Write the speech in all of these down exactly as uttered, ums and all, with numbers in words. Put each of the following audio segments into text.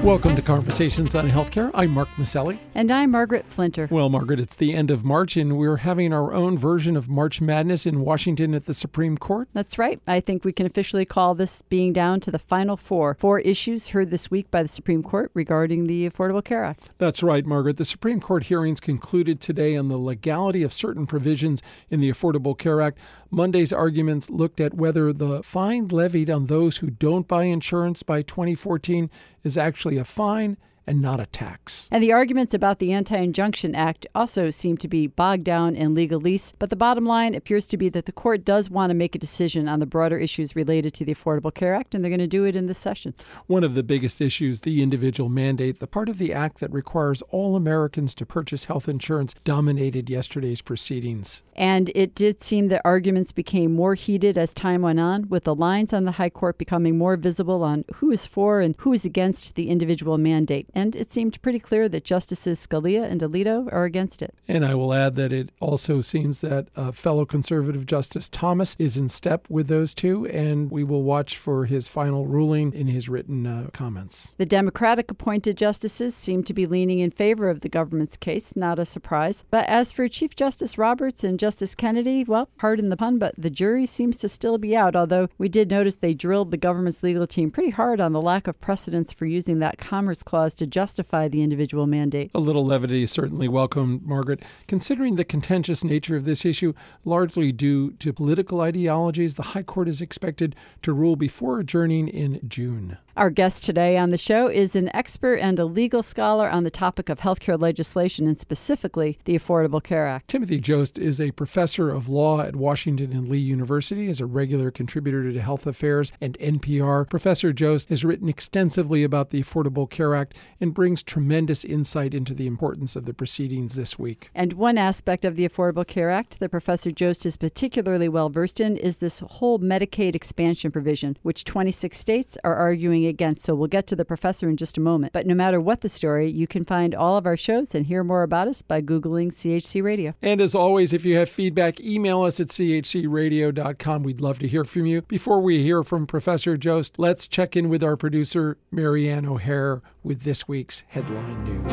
Welcome to Conversations on Healthcare. I'm Mark Maselli. And I'm Margaret Flinter. Well, Margaret, it's the end of March, and we're having our own version of March Madness in Washington at the Supreme Court. That's right. I think we can officially call this being down to the final four. Four issues heard this week by the Supreme Court regarding the Affordable Care Act. That's right, Margaret. The Supreme Court hearings concluded today on the legality of certain provisions in the Affordable Care Act. Monday's arguments looked at whether the fine levied on those who don't buy insurance by twenty fourteen is actually a fine and not a tax. And the arguments about the Anti-Injunction Act also seem to be bogged down in legalese, but the bottom line appears to be that the court does want to make a decision on the broader issues related to the Affordable Care Act, and they're going to do it in this session. One of the biggest issues, the individual mandate, the part of the act that requires all Americans to purchase health insurance, dominated yesterday's proceedings. And it did seem that arguments became more heated as time went on, with the lines on the High Court becoming more visible on who is for and who is against the individual mandate. And it seemed pretty clear that Justices Scalia and Alito are against it. And I will add that it also seems that uh, fellow conservative Justice Thomas is in step with those two, and we will watch for his final ruling in his written uh, comments. The Democratic-appointed justices seem to be leaning in favor of the government's case, not a surprise. But as for Chief Justice Roberts and Justice Kennedy, well, pardon the pun, but the jury seems to still be out, although we did notice they drilled the government's legal team pretty hard on the lack of precedence for using that Commerce Clause to justify the individual mandate. A little levity is certainly welcome, Margaret. Considering the contentious nature of this issue, largely due to political ideologies, the High Court is expected to rule before adjourning in June. Our guest today on the show is an expert and a legal scholar on the topic of healthcare legislation, and specifically the Affordable Care Act. Timothy Jost is a professor of law at Washington and Lee University, is a regular contributor to Health Affairs and N P R. Professor Jost has written extensively about the Affordable Care Act and brings tremendous insight into the importance of the proceedings this week. And one aspect of the Affordable Care Act that Professor Jost is particularly well versed in is this whole Medicaid expansion provision, which twenty-six states are arguing against. So we'll get to the professor in just a moment. But no matter what the story, you can find all of our shows and hear more about us by Googling C H C Radio. And as always, if you have feedback, email us at c h c radio dot com. We'd love to hear from you. Before we hear from Professor Jost, let's check in with our producer, Marianne O'Hare, with this week's headline news.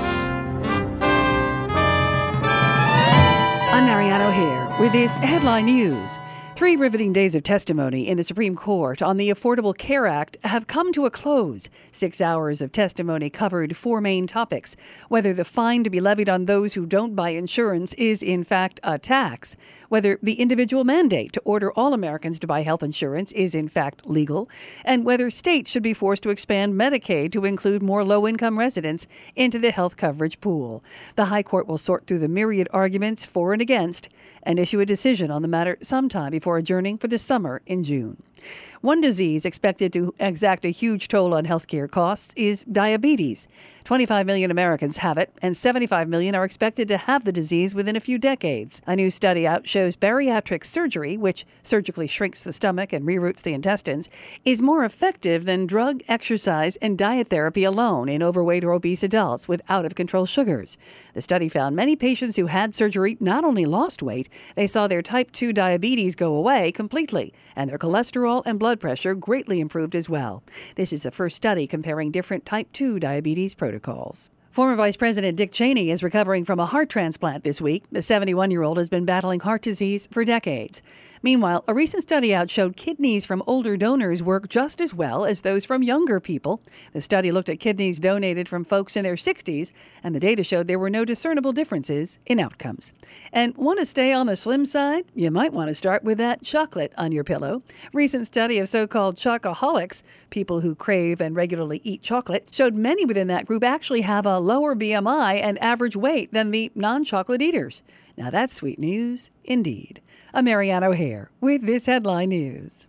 I'm Marianne O'Hare with this headline news. Three riveting days of testimony in the Supreme Court on the Affordable Care Act have come to a close. Six hours of testimony covered four main topics: whether the fine to be levied on those who don't buy insurance is in fact a tax, whether the individual mandate to order all Americans to buy health insurance is in fact legal, and whether states should be forced to expand Medicaid to include more low-income residents into the health coverage pool. The High Court will sort through the myriad arguments for and against and issue a decision on the matter sometime before adjourning for the summer in June. One disease expected to exact a huge toll on healthcare costs is diabetes. twenty-five million Americans have it, and seventy-five million are expected to have the disease within a few decades. A new study out shows bariatric surgery, which surgically shrinks the stomach and reroutes the intestines, is more effective than drug, exercise, and diet therapy alone in overweight or obese adults with out-of-control sugars. The study found many patients who had surgery not only lost weight, they saw their type two diabetes go away completely, and their cholesterol and blood pressure greatly improved as well. This is the first study comparing different type two diabetes protocols. Former Vice President Dick Cheney is recovering from a heart transplant this week. The seventy-one-year-old has been battling heart disease for decades. Meanwhile, a recent study out showed kidneys from older donors work just as well as those from younger people. The study looked at kidneys donated from folks in their sixties, and the data showed there were no discernible differences in outcomes. And want to stay on the slim side? You might want to start with that chocolate on your pillow. Recent study of so-called chocoholics, people who crave and regularly eat chocolate, showed many within that group actually have a lower B M I and average weight than the non-chocolate eaters. Now that's sweet news indeed. I'm Marianne O'Hare with this headline news.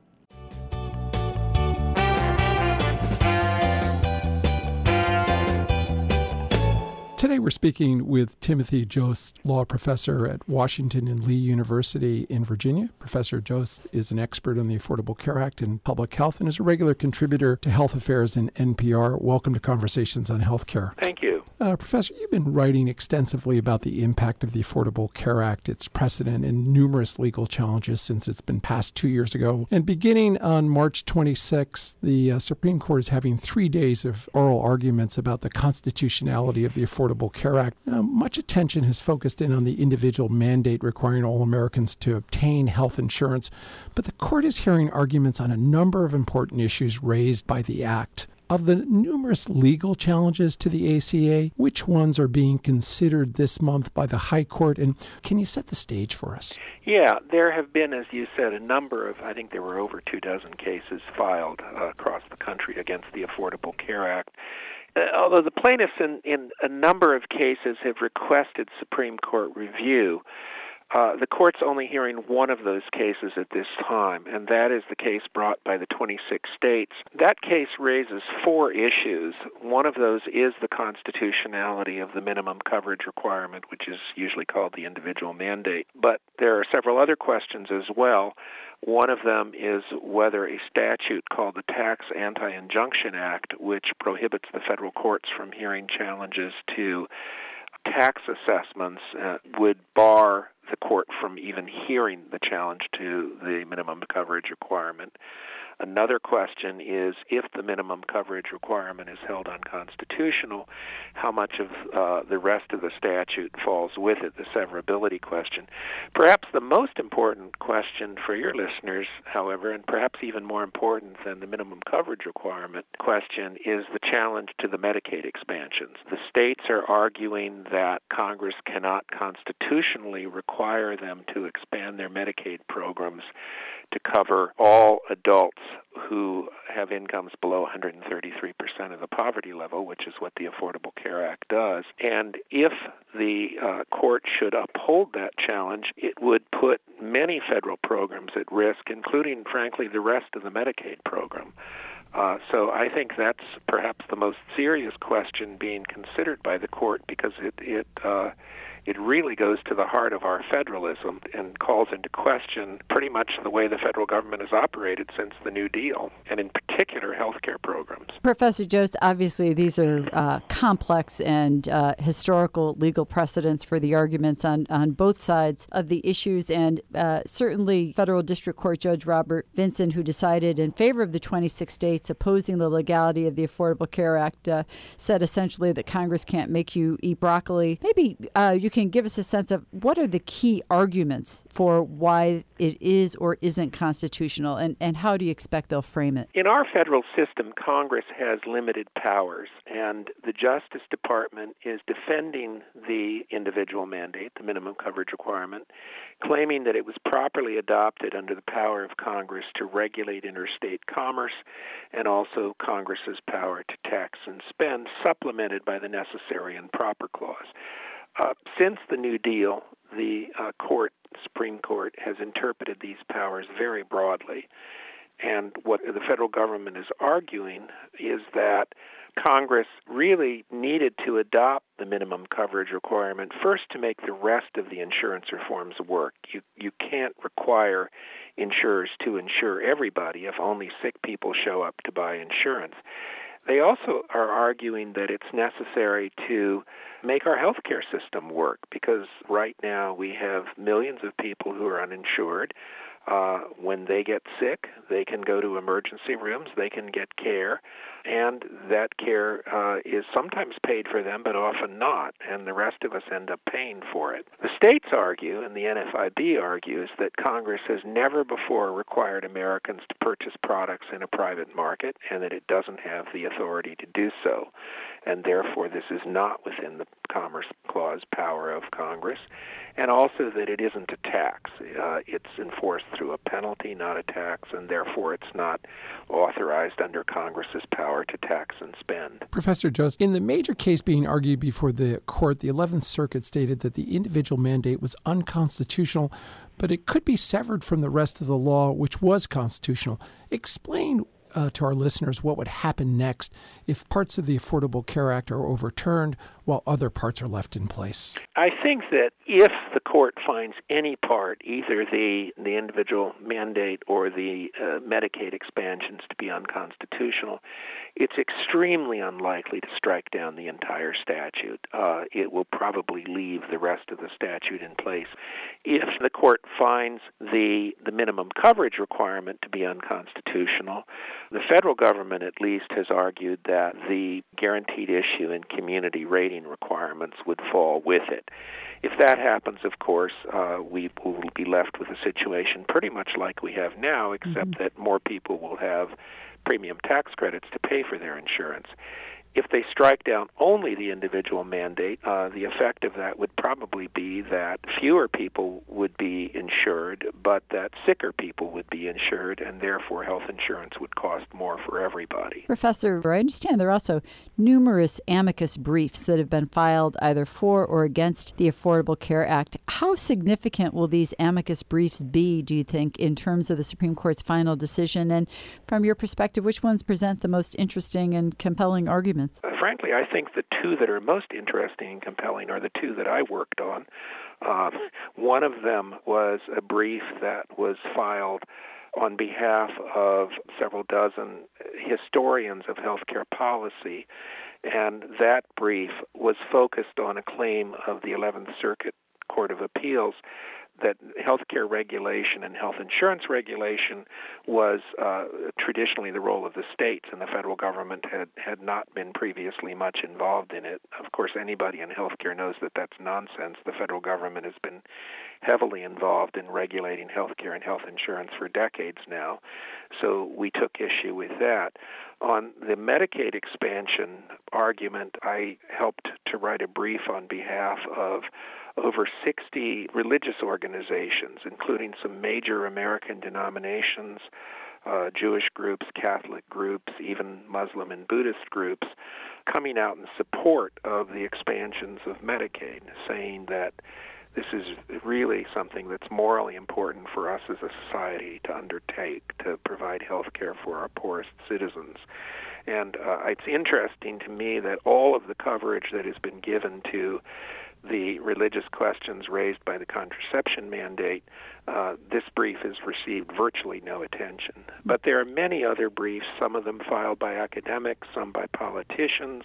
Today we're speaking with Timothy Jost, law professor at Washington and Lee University in Virginia. Professor Jost is an expert on the Affordable Care Act and public health and is a regular contributor to Health Affairs and N P R. Welcome to Conversations on Healthcare. Thank you. Uh, Professor, you've been writing extensively about the impact of the Affordable Care Act, its precedent, and numerous legal challenges since it's been passed two years ago. And beginning on March twenty-sixth, the uh, Supreme Court is having three days of oral arguments about the constitutionality of the Affordable Care Act. Uh, much attention has focused in on the individual mandate requiring all Americans to obtain health insurance, but the court is hearing arguments on a number of important issues raised by the Act. Of the numerous legal challenges to the A C A, which ones are being considered this month by the High Court, and can you set the stage for us? Yeah, there have been, as you said, a number of, I think there were over two dozen cases filed uh, across the country against the Affordable Care Act. Uh, although the plaintiffs in, in a number of cases have requested Supreme Court review, Uh, the court's only hearing one of those cases at this time, and that is the case brought by the twenty-six states. That case raises four issues. One of those is the constitutionality of the minimum coverage requirement, which is usually called the individual mandate. But there are several other questions as well. One of them is whether a statute called the Tax Anti-Injunction Act, which prohibits the federal courts from hearing challenges to tax assessments, uh, would bar the court from even hearing the challenge to the minimum coverage requirement. Another question is, if the minimum coverage requirement is held unconstitutional, how much of uh, the rest of the statute falls with it, the severability question. Perhaps the most important question for your listeners, however, and perhaps even more important than the minimum coverage requirement question, is the challenge to the Medicaid expansions. The states are arguing that Congress cannot constitutionally require them to expand their Medicaid programs to cover all adults who have incomes below one hundred thirty-three percent of the poverty level, which is what the Affordable Care Act does. And if the uh, court should uphold that challenge, it would put many federal programs at risk, including, frankly, the rest of the Medicaid program. Uh, so I think that's perhaps the most serious question being considered by the court, because it it uh, it really goes to the heart of our federalism and calls into question pretty much the way the federal government has operated since the New Deal, and in particular health care programs. Professor Jost, obviously these are uh, complex and uh, historical legal precedents for the arguments on, on both sides of the issues, and uh, certainly Federal District Court Judge Robert Vinson, who decided in favor of the twenty-six states opposing the legality of the Affordable Care Act, uh, said essentially that Congress can't make you eat broccoli. Maybe uh, you can give us a sense of what are the key arguments for why it is or isn't constitutional, and, and how do you expect they'll frame it? In our federal system, Congress has limited powers, and the Justice Department is defending the individual mandate, the minimum coverage requirement, claiming that it was properly adopted under the power of Congress to regulate interstate commerce, and also Congress's power to tax and spend, supplemented by the necessary and proper clause. Uh, since the New Deal, the uh, court, Supreme Court, has interpreted these powers very broadly. And what the federal government is arguing is that Congress really needed to adopt the minimum coverage requirement first to make the rest of the insurance reforms work. You you can't require insurers to insure everybody if only sick people show up to buy insurance. They also are arguing that it's necessary to make our healthcare system work, because right now we have millions of people who are uninsured. Uh, when they get sick, they can go to emergency rooms, they can get care, and that care uh, is sometimes paid for them, but often not, and the rest of us end up paying for it. The states argue, and the N F I B argues, that Congress has never before required Americans to purchase products in a private market, and that it doesn't have the authority to do so, and therefore this is not within the Commerce Clause power of Congress, and also that it isn't a tax. Uh, it's enforced through a penalty, not a tax, and therefore it's not authorized under Congress's power to tax and spend. Professor Jost, in the major case being argued before the court, the eleventh Circuit stated that the individual mandate was unconstitutional, but it could be severed from the rest of the law, which was constitutional. Explain Uh, to our listeners what would happen next if parts of the Affordable Care Act are overturned while other parts are left in place. I think that if the court finds any part, either the the individual mandate or the uh, Medicaid expansions, to be unconstitutional, it's extremely unlikely to strike down the entire statute. Uh, it will probably leave the rest of the statute in place. If the court finds the the minimum coverage requirement to be unconstitutional, the federal government at least has argued that the guaranteed issue and community rating requirements would fall with it. If that happens, of course, uh, we will be left with a situation pretty much like we have now, except mm-hmm. that more people will have premium tax credits to pay for their insurance. If they strike down only the individual mandate, uh, the effect of that would probably be that fewer people would be insured, but that sicker people would be insured, and therefore health insurance would cost more for everybody. Professor, I understand there are also numerous amicus briefs that have been filed either for or against the Affordable Care Act. How significant will these amicus briefs be, do you think, in terms of the Supreme Court's final decision? And from your perspective, which ones present the most interesting and compelling arguments? Uh, frankly, I think the two that are most interesting and compelling are the two that I worked on. Uh, one of them was a brief that was filed on behalf of several dozen historians of healthcare policy, and that brief was focused on a claim of the eleventh Circuit Court of Appeals that healthcare regulation and health insurance regulation was uh, traditionally the role of the states, and the federal government had, had not been previously much involved in it. Of course, anybody in healthcare knows that that's nonsense. The federal government has been heavily involved in regulating healthcare and health insurance for decades now, so we took issue with that. On the Medicaid expansion argument, I helped to write a brief on behalf of over sixty religious organizations, including some major American denominations, uh, Jewish groups, Catholic groups, even Muslim and Buddhist groups, coming out in support of the expansions of Medicaid, saying that this is really something that's morally important for us as a society to undertake, to provide health care for our poorest citizens. And uh, it's interesting to me that all of the coverage that has been given to the religious questions raised by the contraception mandate, uh, this brief has received virtually no attention. But there are many other briefs, some of them filed by academics, some by politicians,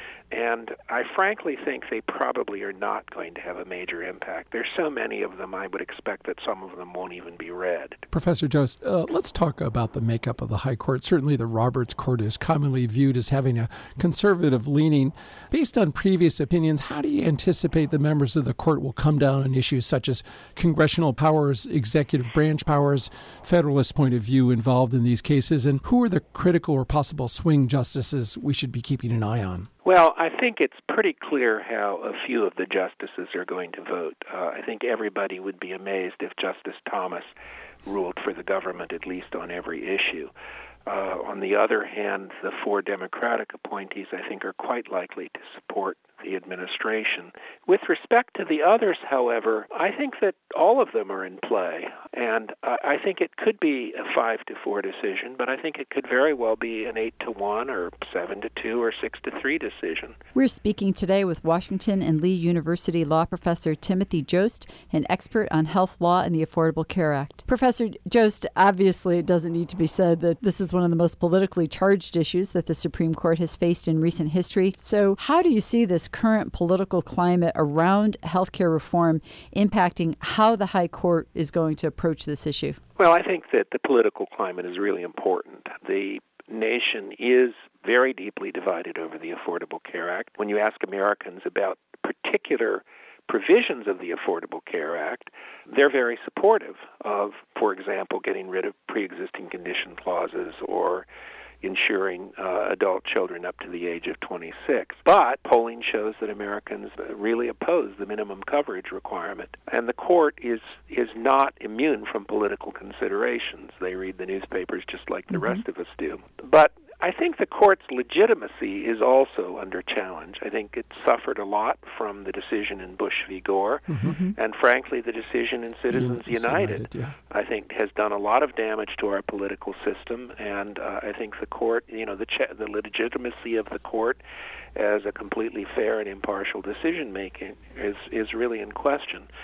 and I frankly think they probably are not going to have a major impact. There's so many of them, I would expect that some of them won't even be read. Professor Jost, uh, let's talk about the makeup of the High Court. Certainly the Roberts Court is commonly viewed as having a conservative leaning. Based on previous opinions, how do you anticipate the members of the court will come down on issues such as congressional powers, executive branch powers, Federalist point of view involved in these cases, and who are the critical or possible swing justices we should be keeping an eye on? Well, I think it's pretty clear how a few of the justices are going to vote. Uh, I think everybody would be amazed if Justice Thomas ruled for the government, at least on every issue. Uh, on the other hand, the four Democratic appointees, I think, are quite likely to support the administration. With respect to the others, however, I think that all of them are in play, and uh, I think it could be a five to four decision, but I think it could very well be an eight to one or seven to two or six to three decision. We're speaking today with Washington and Lee University law professor Timothy Jost, an expert on health law and the Affordable Care Act. Professor Jost, obviously it doesn't need to be said that this is one of the most politically charged issues that the Supreme Court has faced in recent history. So how do you see this current political climate around healthcare reform impacting how the High Court is going to approach this issue? Well, I think that the political climate is really important. The nation is very deeply divided over the Affordable Care Act. When you ask Americans about particular provisions of the Affordable Care Act, they're very supportive of, for example, getting rid of pre-existing condition clauses or insuring uh, adult children up to the age of twenty-six. But polling shows that Americans really oppose the minimum coverage requirement. And the court is is not immune from political considerations. They read the newspapers just like the mm-hmm. rest of us do. But I think the court's legitimacy is also under challenge. I think it suffered a lot from the decision in Bush v. Gore, mm-hmm. and frankly, the decision in Citizens yeah, United, United yeah. I think, has done a lot of damage to our political system. And uh, I think the court, you know, the ch- the legitimacy of the court as a completely fair and impartial decision making is is really in question.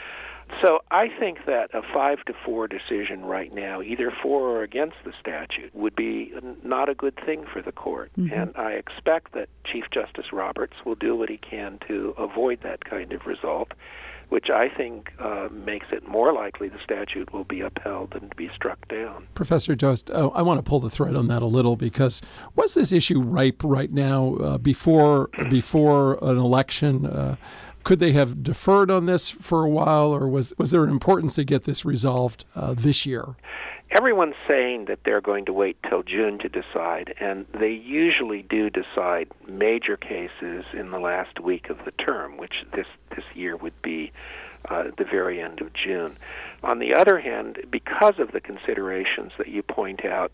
So I think that a five to four decision right now, either for or against the statute, would be not a good thing for the court. Mm-hmm. And I expect that Chief Justice Roberts will do what he can to avoid that kind of result, which I think uh, makes it more likely the statute will be upheld than to be struck down. Professor Jost, uh, I want to pull the thread on that a little, because was this issue ripe right now uh, before before an election? Uh, could they have deferred on this for a while, or was was there an importance to get this resolved uh, this year? Everyone's saying that they're going to wait till June to decide, and they usually do decide major cases in the last week of the term, which this, this year would be uh, at the very end of June. On the other hand, because of the considerations that you point out,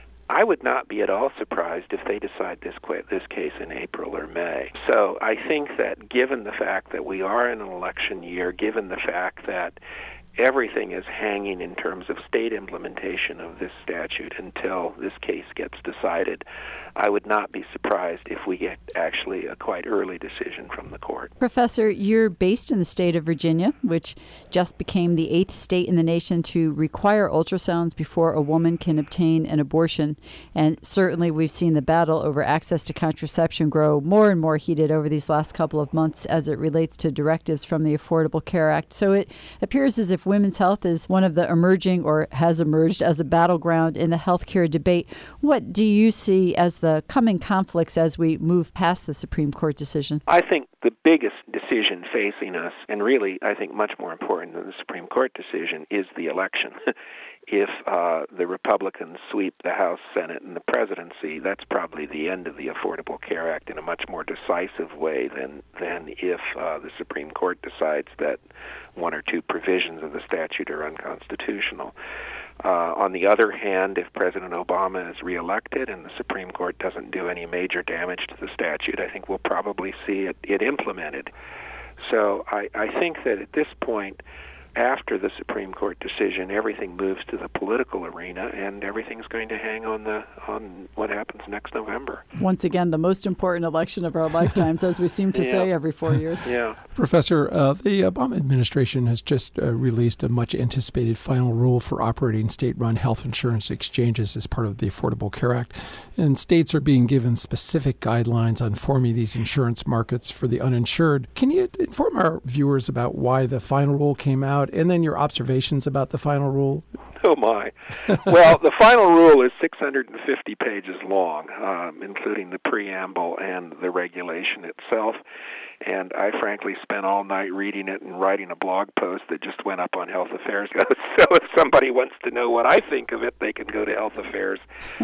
I would not be at all surprised if they decide this this case in April or May. So I think that given the fact that we are in an election year, given the fact that everything is hanging in terms of state implementation of this statute until this case gets decided, I would not be surprised if we get actually a quite early decision from the court. Professor, you're based in the state of Virginia, which just became the eighth state in the nation to require ultrasounds before a woman can obtain an abortion. And certainly we've seen the battle over access to contraception grow more and more heated over these last couple of months as it relates to directives from the Affordable Care Act. So it appears as if women's health is one of the emerging, or has emerged as a battleground in the healthcare debate. What do you see as the coming conflicts as we move past the Supreme Court decision? I think the biggest decision facing us, and really I think much more important than the Supreme Court decision, is the election. If uh, the Republicans sweep the House, Senate, and the presidency, that's probably the end of the Affordable Care Act in a much more decisive way than than if uh, the Supreme Court decides that one or two provisions of the statute are unconstitutional. Uh, on the other hand, if President Obama is reelected and the Supreme Court doesn't do any major damage to the statute, I think we'll probably see it, it implemented. So I, I think that at this point, after the Supreme Court decision, everything moves to the political arena, and everything's going to hang on the on what happens next November. Once again, the most important election of our lifetimes, as we seem to yeah. say every four years. Yeah. Professor, uh, the Obama administration has just uh, released a much-anticipated final rule for operating state-run health insurance exchanges as part of the Affordable Care Act, and states are being given specific guidelines on forming these insurance markets for the uninsured. Can you inform our viewers about why the final rule came out, and then your observations about the final rule? Oh, my. Well, the final rule is six hundred fifty pages long, um, including the preamble and the regulation itself. And I frankly spent all night reading it and writing a blog post that just went up on Health Affairs. So if somebody wants to know what I think of it, they can go to health affairs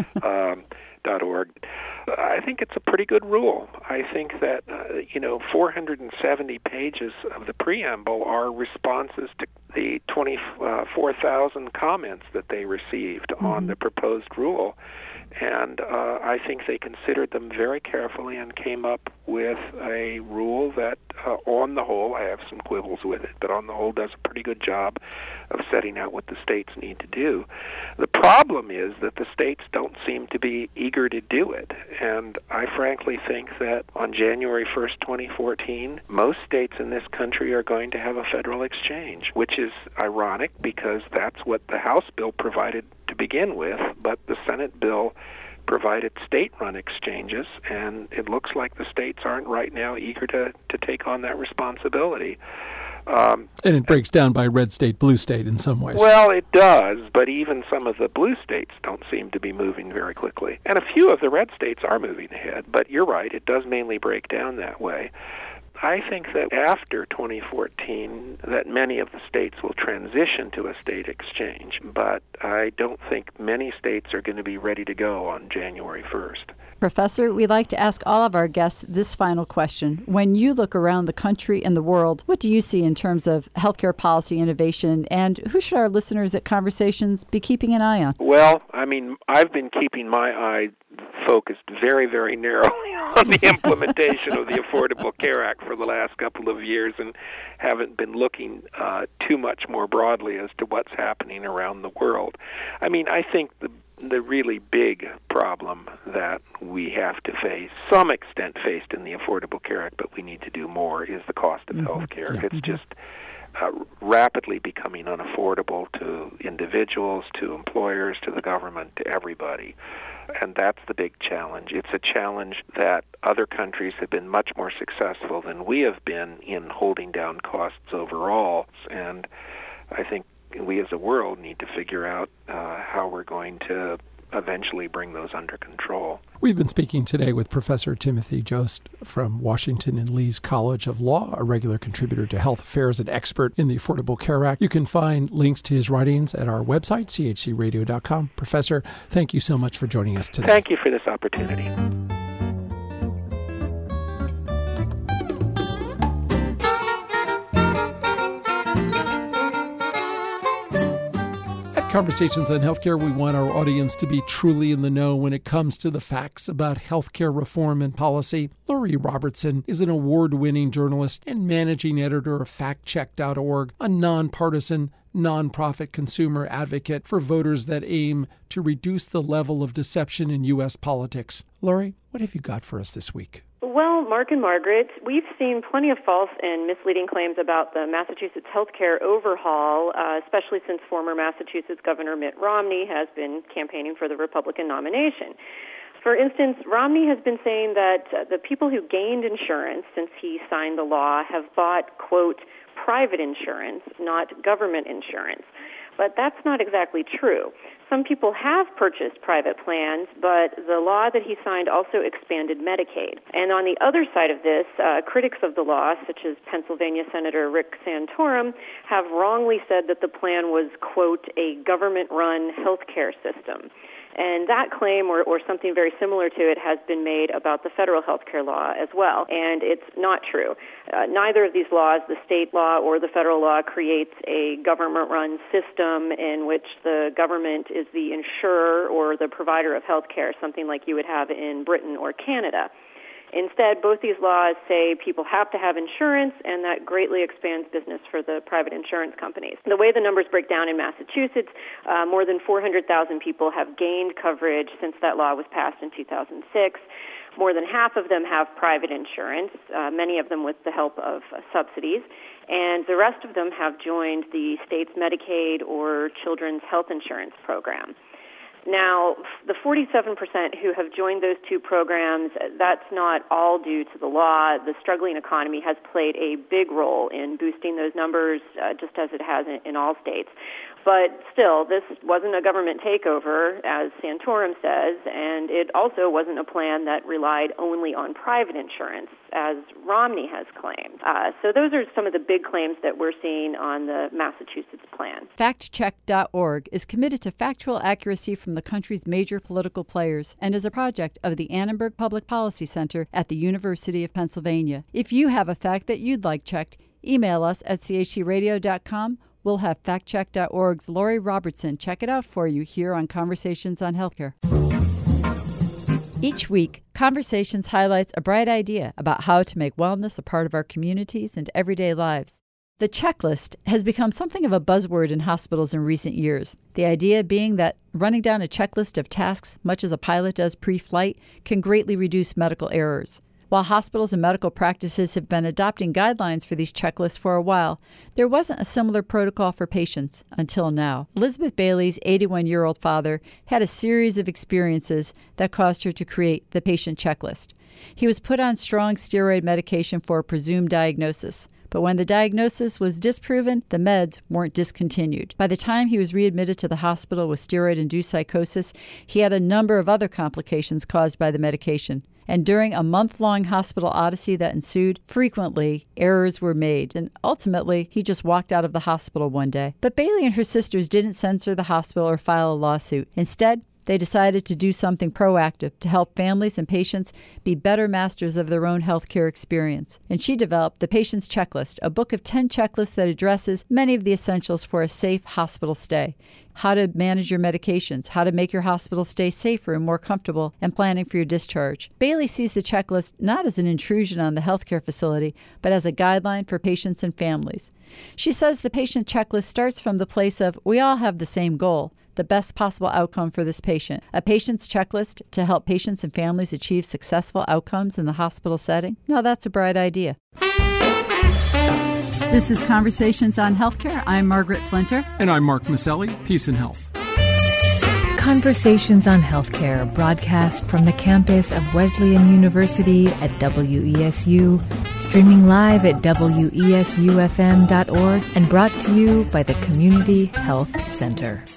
dot org. Um, I think it's a pretty good rule. I think that, uh, you know, four hundred seventy pages of the preamble are responses to the twenty-four thousand comments that they received mm-hmm. on the proposed rule. And uh, I think they considered them very carefully and came up with a rule that, uh, on the whole, I have some quibbles with it, but on the whole does a pretty good job of setting out what the states need to do. The problem is that the states don't seem to be eager to do it. And I frankly think that on January first, twenty fourteen, most states in this country are going to have a federal exchange, which is ironic because that's what the House bill provided to begin with, but the Senate bill provided state-run exchanges, and it looks like the states aren't right now eager to, to take on that responsibility. Um, and it breaks down by red state, blue state in some ways. Well, it does, but even some of the blue states don't seem to be moving very quickly. And a few of the red states are moving ahead, but you're right, it does mainly break down that way. I think that after twenty fourteen, that many of the states will transition to a state exchange, but I don't think many states are going to be ready to go on January first. Professor, we'd like to ask all of our guests this final question. When you look around the country and the world, what do you see in terms of healthcare policy innovation, and who should our listeners at Conversations be keeping an eye on? Well, I mean, I've been keeping my eye focused very, very narrowly on the implementation of the Affordable Care Act for the last couple of years and haven't been looking uh, too much more broadly as to what's happening around the world. I mean, I think the the really big problem that we have to face, some extent faced in the Affordable Care Act, but we need to do more, is the cost of mm-hmm. health care. Yeah. It's just uh, rapidly becoming unaffordable to individuals, to employers, to the government, to everybody. And that's the big challenge. It's a challenge that other countries have been much more successful than we have been in holding down costs overall. And I think we as a world need to figure out uh, how we're going to eventually bring those under control. We've been speaking today with Professor Timothy Jost from Washington and Lee's College of Law, a regular contributor to Health Affairs and expert in the Affordable Care Act. You can find links to his writings at our website, c h c radio dot com. Professor, thank you so much for joining us today. Thank you for this opportunity. Conversations on Healthcare, we want our audience to be truly in the know when it comes to the facts about healthcare reform and policy. Lori Robertson is an award-winning journalist and managing editor of fact check dot org, a nonpartisan, nonprofit consumer advocate for voters that aim to reduce the level of deception in U S politics. Lori, what have you got for us this week? Well, Mark and Margaret, we've seen plenty of false and misleading claims about the Massachusetts healthcare overhaul, uh, especially since former Massachusetts Governor Mitt Romney has been campaigning for the Republican nomination. For instance, Romney has been saying that uh, the people who gained insurance since he signed the law have bought, quote, private insurance, not government insurance. But that's not exactly true. Some people have purchased private plans, but the law that he signed also expanded Medicaid. And on the other side of this, uh, critics of the law, such as Pennsylvania Senator Rick Santorum, have wrongly said that the plan was, quote, a government-run health care system. And that claim, or, or something very similar to it, has been made about the federal health care law as well. And it's not true. Uh, neither of these laws, the state law or the federal law, creates a government-run system in which the government is the insurer or the provider of health care, something like you would have in Britain or Canada. Instead, both these laws say people have to have insurance, and that greatly expands business for the private insurance companies. The way the numbers break down in Massachusetts, uh, more than four hundred thousand people have gained coverage since that law was passed in two thousand six. More than half of them have private insurance, uh, many of them with the help of uh, subsidies, and the rest of them have joined the state's Medicaid or Children's Health Insurance program. Now, the forty-seven percent who have joined those two programs, that's not all due to the law. The struggling economy has played a big role in boosting those numbers, uh, just as it has in, in all states. But still, this wasn't a government takeover, as Santorum says, and it also wasn't a plan that relied only on private insurance, as Romney has claimed. Uh, so those are some of the big claims that we're seeing on the Massachusetts plan. fact check dot org is committed to factual accuracy from the country's major political players and is a project of the Annenberg Public Policy Center at the University of Pennsylvania. If you have a fact that you'd like checked, email us at c h c radio dot com. We'll have fact check dot org's Lori Robertson check it out for you here on Conversations on Healthcare. Each week, Conversations highlights a bright idea about how to make wellness a part of our communities and everyday lives. The checklist has become something of a buzzword in hospitals in recent years, the idea being that running down a checklist of tasks, much as a pilot does pre-flight, can greatly reduce medical errors. While hospitals and medical practices have been adopting guidelines for these checklists for a while, there wasn't a similar protocol for patients until now. Elizabeth Bailey's eighty-one-year-old father had a series of experiences that caused her to create the patient checklist. He was put on strong steroid medication for a presumed diagnosis. But when the diagnosis was disproven, the meds weren't discontinued. By the time he was readmitted to the hospital with steroid-induced psychosis, he had a number of other complications caused by the medication. And during a month-long hospital odyssey that ensued, frequently errors were made, and ultimately he just walked out of the hospital one day. But Bailey and her sisters didn't censor the hospital or file a lawsuit. Instead, they decided to do something proactive to help families and patients be better masters of their own healthcare experience. And she developed the Patient's Checklist, a book of ten checklists that addresses many of the essentials for a safe hospital stay. How to manage your medications, how to make your hospital stay safer and more comfortable, and planning for your discharge. Bailey sees the checklist not as an intrusion on the healthcare facility, but as a guideline for patients and families. She says the patient checklist starts from the place of, we all have the same goal, the best possible outcome for this patient. A patient's checklist to help patients and families achieve successful outcomes in the hospital setting? Now that's a bright idea. This is Conversations on Healthcare. I'm Margaret Flinter. And I'm Mark Maselli. Peace and health. Conversations on Healthcare, broadcast from the campus of Wesleyan University at W E S U, streaming live at W E S U F M dot org, and brought to you by the Community Health Center.